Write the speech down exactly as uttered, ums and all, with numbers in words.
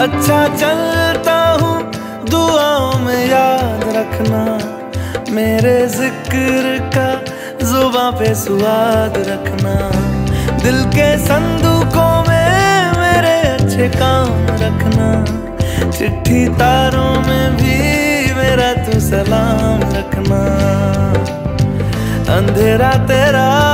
अच्छा चलता हूँ दुआओं में याद रखना, मेरे जिक्र का जुबां पे स्वाद रखना। दिल के संदूकों में मेरे अच्छे काम रखना, चिट्ठी तारों में भी मेरा तू सलाम रखना। अंधेरा तेरा